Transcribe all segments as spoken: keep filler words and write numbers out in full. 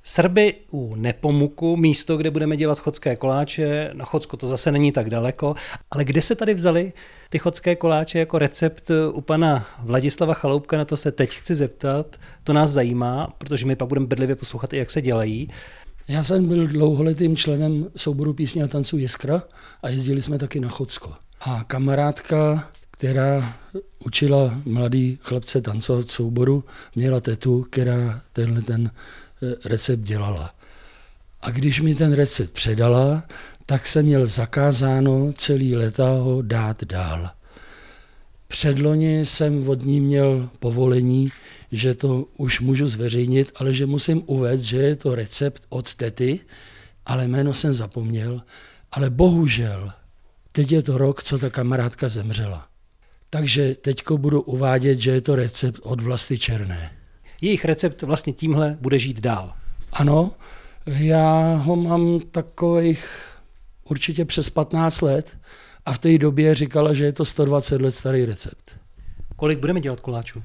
Srby u Nepomuku, místo, kde budeme dělat chodské koláče. Na Chodsko to zase není tak daleko, ale kde se tady vzali ty chodské koláče jako recept u pana Vladislava Chaloupka, na to se teď chci zeptat. To nás zajímá, protože my pak budeme bedlivě poslouchat i jak se dělají. Já jsem byl dlouholetým členem souboru písně a tanců Jiskra a jezdili jsme taky na Chodsko. A kamarádka, která učila mladý chlapce tancovat souboru, měla tetu, která tenhle ten recept dělala. A když mi ten recept předala, tak jsem měl zakázáno celý léta ho dát dál. Předloni jsem od ní měl povolení, že to už můžu zveřejnit, ale že musím uvést, že je to recept od tety, ale jméno jsem zapomněl. Ale bohužel, teď je to rok, co ta kamarádka zemřela. Takže teďko budu uvádět, že je to recept od Vlasty Černé. Jejich recept vlastně tímhle bude žít dál. Ano, já ho mám takových určitě přes patnáct let a v té době říkala, že je to sto dvacet let starý recept. Kolik budeme dělat koláčů?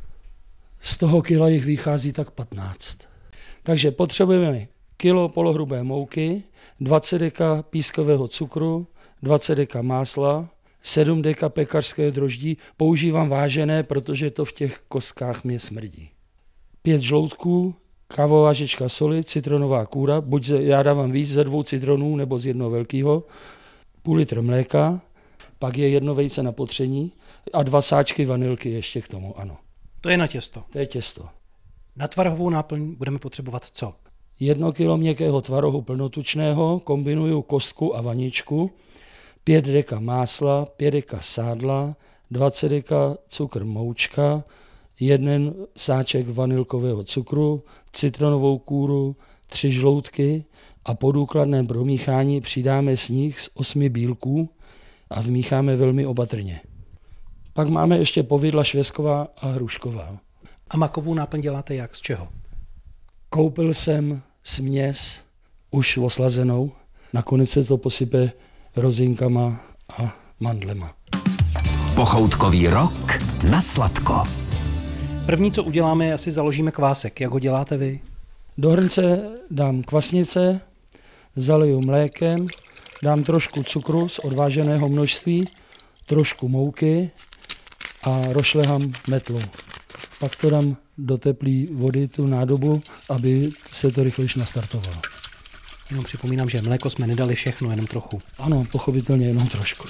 Z toho kila jich vychází tak patnáct. Takže potřebujeme kilo polohrubé mouky, dvacet deka pískového cukru, dvacet deka másla, sedm deka pekařského droždí. Používám vážené, protože to v těch kostkách mě smrdí. Pět žloutků, kávová žlička soli, citronová kůra, buď ze, já dávám víc ze dvou citronů nebo z jednoho velkého, půl litr mléka, pak je jedno vejce na potření a dva sáčky vanilky ještě k tomu, ano. To je na těsto. To je těsto. Na tvarohovou náplň budeme potřebovat co? Jedno kilo měkkého tvarohu plnotučného, kombinuju kostku a vaničku, pět deka másla, pět deka sádla, dvacet deka cukr moučka, jeden sáček vanilkového cukru, citronovou kůru, tři žloutky a po důkladném promíchání přidáme sníh z osmi bílků a vmícháme velmi opatrně. Pak máme ještě povidla švestková a hrušková. A makovou náplň děláte jak? Z čeho? Koupil jsem směs už oslazenou, nakonec se to posype rozinkama a mandlema. Pochoutkový rok na sladko. První, co uděláme, je asi založíme kvásek. Jak ho děláte vy? Do hrnce dám kvasnice, zaliju mlékem, dám trošku cukru z odváženého množství, trošku mouky a rošlehám metlou. Pak to dám do teplé vody, tu nádobu, aby se to rychlejš nastartovalo. Jenom připomínám, že mléko jsme nedali všechno, jenom trochu. Ano, pochopitelně jenom trošku.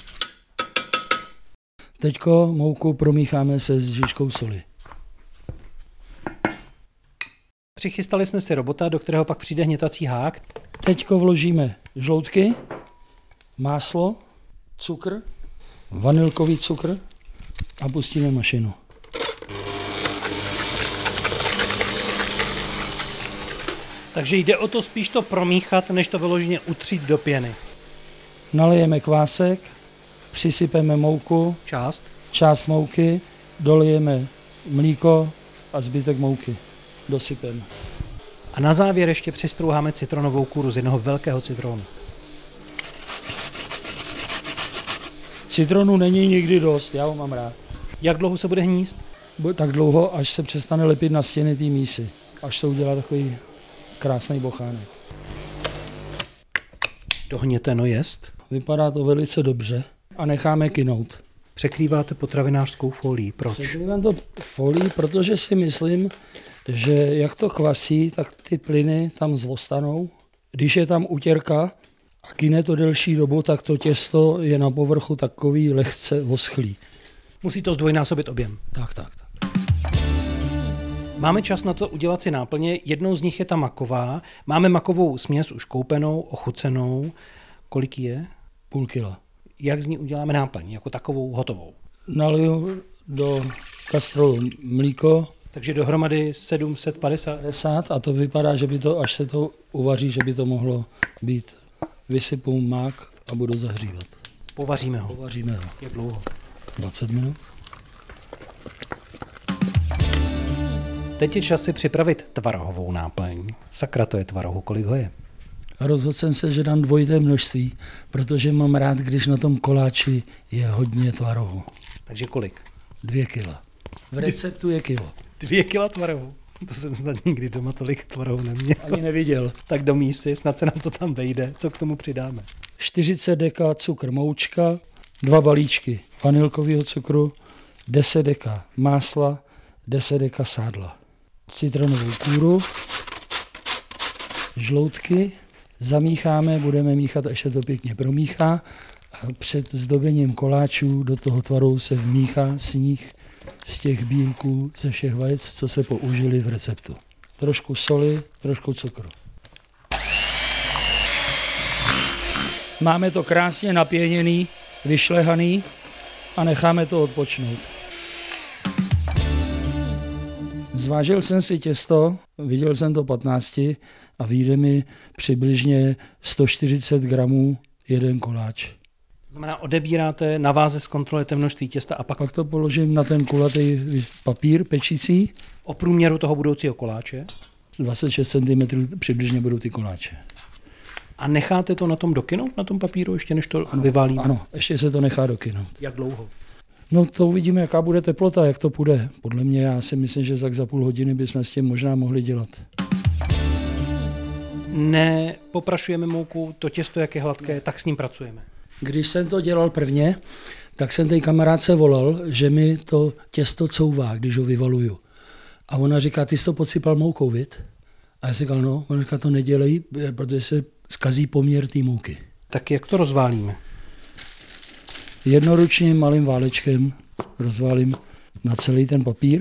Teďko mouku promícháme se s žličkou soli. Přichystali jsme si robota, do kterého pak přijde hnětací hák. Teďko vložíme žloutky, máslo, cukr, vanilkový cukr a pustíme mašinu. Takže jde o to spíš to promíchat, než to vyloženě utřít do pěny. Nalijeme kvásek, přisypeme mouku, Část. část mouky, dolijeme mlíko a zbytek mouky dosypeme. A na závěr ještě přistrouháme citronovou kůru z jednoho velkého citronu. Citronu není nikdy dost, já ho mám rád. Jak dlouho se bude hníst? Bude tak dlouho, až se přestane lepit na stěny té mísy. Až to udělá takový krásný bochánek. Dohněteno jest. Vypadá to velice dobře a necháme kynout. Překrýváte potravinářskou folií. Proč? Překrývám to folii, protože si myslím, že jak to kvasí, tak ty plyny tam zvostanou. Když je tam utěrka a kyne to delší dobu, tak to těsto je na povrchu takový lehce voschlý. Musí to zdvojnásobit objem. Tak, tak, tak. Máme čas na to udělat si náplně. Jednou z nich je ta maková. Máme makovou směs už koupenou, ochucenou. Kolik je? Půl kila. Jak z ní uděláme náplň? Jako takovou hotovou? Naliju do kastrolu mlíko. Takže dohromady sedm set padesát. A to vypadá, že by to, až se to uvaří, že by to mohlo být. Vysypu mák a budu zahřívat. Povaříme ho. Povaříme ho. Jak dlouho? dvacet minut. Teď je čas si připravit tvarohovou náplň. Sakra, to je tvarohu, kolik ho je? A rozhodl jsem se, že dám dvojité množství, protože mám rád, když na tom koláči je hodně tvarohu. Takže kolik? Dvě kila. V receptu je kilo. Dvě kila tvarohu. To jsem snad nikdy doma tolik tvarohu neměl. Ani neviděl. Tak domí si, snad se nám to tam vejde. Co k tomu přidáme? čtyřicet deka cukr moučka, dva balíčky vanilkového cukru, deset deka másla, deset deka sádla, citronovou kůru, žloutky, zamícháme, budeme míchat, až se to pěkně promíchá a před zdobením koláčů do toho tvaru se vmíchá sníh z těch bílků ze všech vajec, co se použili v receptu. Trošku soli, trošku cukru. Máme to krásně napěněný, vyšlehaný a necháme to odpočnout. Zvážil jsem si těsto, viděl jsem to patnácti a vyjde mi přibližně sto čtyřicet gramů jeden koláč. To znamená, odebíráte, na váze zkontrolujete množství těsta a pak Pak to položím na ten kulatý papír pečící. o průměru toho budoucího koláče dvacet šest centimetrů přibližně budou ty koláče. a necháte to na tom dokynout, na tom papíru, ještě než to vyválíme? Ano, ještě se to nechá dokynout. Jak dlouho? No to uvidíme, jaká bude teplota, jak to půjde. Podle mě já si myslím, že tak za půl hodiny bychom s tím možná mohli dělat. Nepoprašujeme mouku, to těsto, jak je hladké, tak s ním pracujeme. Když jsem to dělal prvně, tak jsem té kamarádce volal, že mi to těsto couvá, když ho vyvaluju. A ona říká, ty jsi to podsypal moukou, vid? A já si říkal, no, ona říká, to nedělej, protože se zkazí poměr té mouky. Tak jak to rozválíme? Jednoručním malým válečkem rozválím na celý ten papír.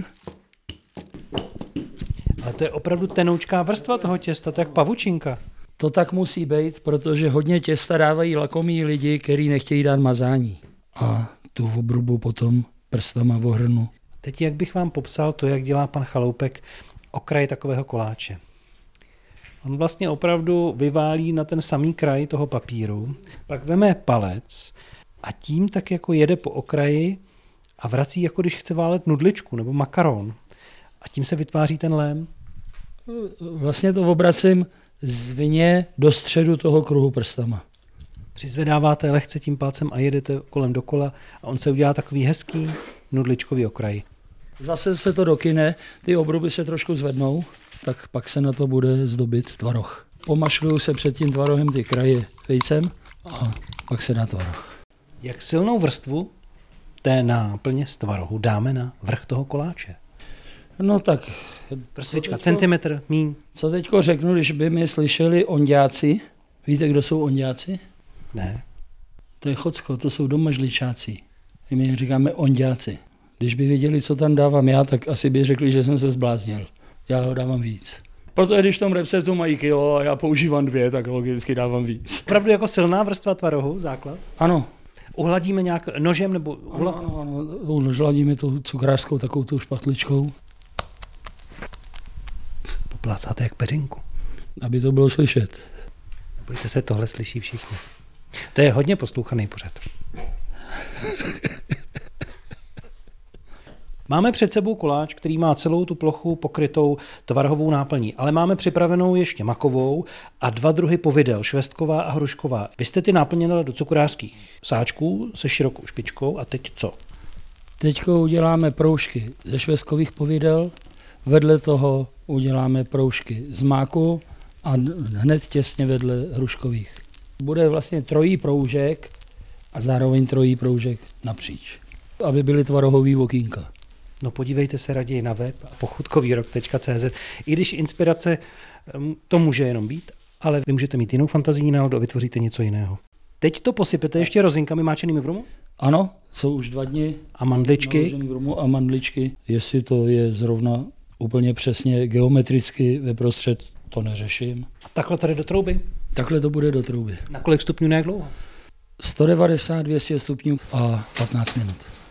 Ale to je opravdu tenoučká vrstva toho těsta, to je jak pavučinka. To tak musí být, protože hodně těsta dávají lakomí lidi, kteří nechtějí dát mazání. A tu obrubu potom prstama ohrnu. Teď jak bych vám popsal to, jak dělá pan Chaloupek okraj takového koláče. On vlastně opravdu vyválí na ten samý kraj toho papíru, pak veme palec a tím tak jako jede po okraji a vrací, jako když chce válet nudličku nebo makaron. A tím se vytváří ten lém. Vlastně to obracím zvině do středu toho kruhu prstama. Přizvedáváte lehce tím palcem a jedete kolem dokola a on se udělá takový hezký nudličkový okraj. Zase se to dokyne, ty obruby se trošku zvednou, tak pak se na to bude zdobit tvaroh. Pomašluju se před tím tvarohem ty kraje vejcem a pak se dá tvaroh. Jak silnou vrstvu té náplně z tvarohu dáme na vrch toho koláče? No tak... Vrstvička, teďko, centimetr, míň. Co teďko řeknu, když by mě slyšeli onďáci? Víte, kdo jsou onďáci? Ne. To je Chocko, to jsou domažličáci. My říkáme onďáci. Když by věděli, co tam dávám já, tak asi by řekli, že jsem se zbláznil. Já ho dávám víc. Protože když v tom receptu mají kilo a já používám dvě, tak logicky dávám víc. Opravdu jako silná vrstva tvarohu, základ? Ano. Uhladíme nějak nožem nebo... Uhla... Ano, ano, ano. Uhladíme tou cukrářskou takovou tou špatličkou. Poplácáte jak peřinku. Aby to bylo slyšet. Bojte se, tohle slyší všichni. To je hodně poslouchaný pořad. Máme před sebou koláč, který má celou tu plochu pokrytou tvarohovou náplní, ale máme připravenou ještě makovou a dva druhy povidel, švestková a hrušková. Vy jste ty náplně dali do cukrářských sáčků se širokou špičkou a teď co? Teď uděláme proužky ze švestkových povidel, vedle toho uděláme proužky z máku a hned těsně vedle hruškových. Bude vlastně trojí proužek a zároveň trojí proužek napříč, aby byly tvarohový okýnka. No podívejte se raději na web pochutkovýrok tečka cé zet. I když inspirace to může jenom být, ale vy můžete mít jinou fantazijní náladu a vytvoříte něco jiného. Teď to posypete ještě rozinkami máčenými v rumu? Ano, jsou už dva dny. A mandličky? V rumu a mandličky. Jestli to je zrovna úplně přesně geometricky ve prostřed, to neřeším. A takhle tady do trouby? Takhle to bude do trouby. Na kolik stupňů, jak dlouho? sto devadesát, dvě stě stupňů a patnáct minut.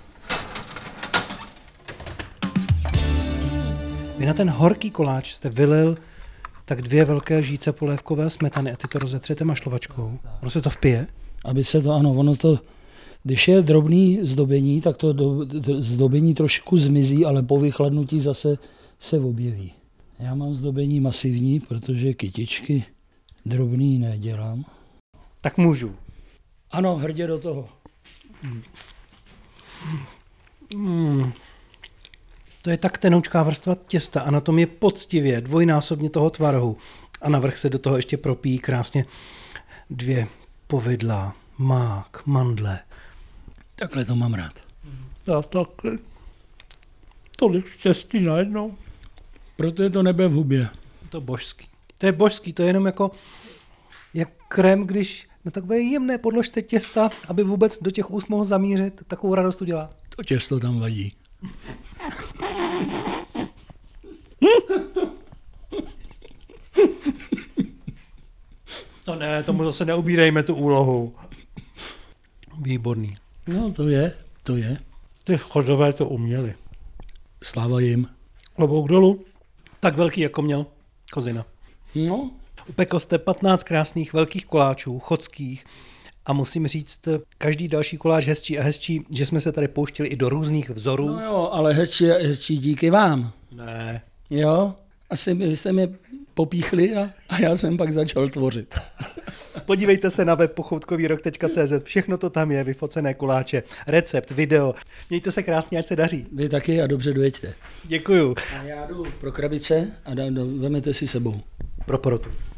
Vy na ten horký koláč jste vylil tak dvě velké lžíce polévkové smetany a ty to rozetřete mašlovačkou. Ono se to vpije? Aby se to, ano, ono to, když je drobný zdobení, tak to do, to zdobení trošku zmizí, ale po vychladnutí zase se objeví. Já mám zdobení masivní, protože kytičky drobný nedělám. Tak můžu. Ano, hrdě do toho. Mm. To je tak tenoučká vrstva těsta a na tom je poctivě dvojnásobně toho tvarohu. A navrch se do toho ještě propíjí krásně dvě povidla, mák, mandle. Takhle to mám rád. Já taky. Tolik štěstí najednou. Proto je to nebe v hubě. To božský. To je božský, to je jenom jako jak krém, když na takové jemné podložce těsta, aby vůbec do těch úst mohl zamířit, takovou radost udělá. To těsto tam vadí. To ne, tomu zase neubírejme tu úlohu. Výborný. No to je, to je. Ty Chodové to uměli. Sláva jim. Klobouk dolů. Tak velký, jako měl Kozina. No, Upekl jste patnáct krásných velkých koláčů, chodských, a musím říct, každý další koláč hezčí a hezčí, že jsme se tady pouštili i do různých vzorů. no jo, ale hezčí, hezčí díky vám. Ne. Jo, asi vy jste mě popíchli a, a já jsem pak začal tvořit. Podívejte se na web pochoutkovýrok tečka cé zet, všechno to tam je, vyfocené koláče, recept, video. Mějte se krásně, ať se daří. Vy taky a dobře dojeďte. Děkuju. A já jdu pro krabice a dá, vemete si sebou. Pro porotu.